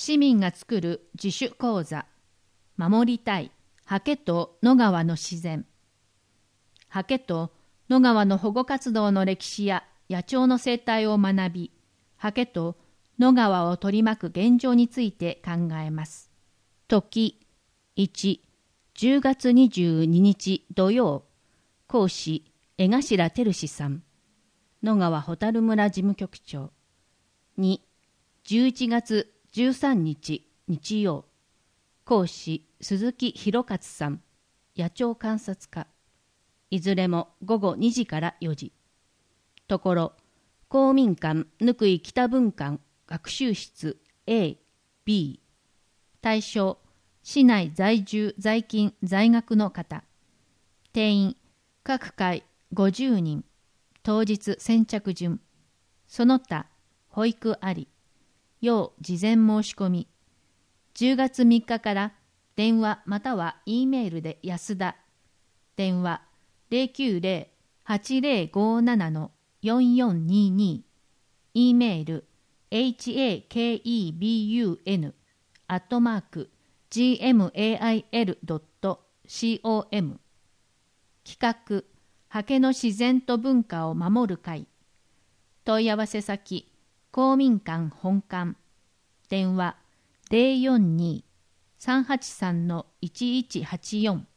市民が作る自主講座、守りたいハケと野川の自然。ハケと野川の保護活動の歴史や野鳥の生態を学び、ハケと野川を取り巻く現状について考えます。時1、10月22日土曜、講師江頭照志さん、野川ホタル村事務局長。2、11月13日日曜、講師鈴木博勝さん、野鳥観察家。いずれも午後2時から4時。ところ、公民館貫井北分館学習室 A、B。対象、市内在住在勤在学の方。定員、各回50人。当日先着順。その他、保育あり。要事前申し込み。10月3日から電話または E メールで安田。電話 090-8057-4422。E メール hakebun@gmail.com。企画、ハケの自然と文化を守る会。問い合わせ先、公民館本館。電話 042-383-1184。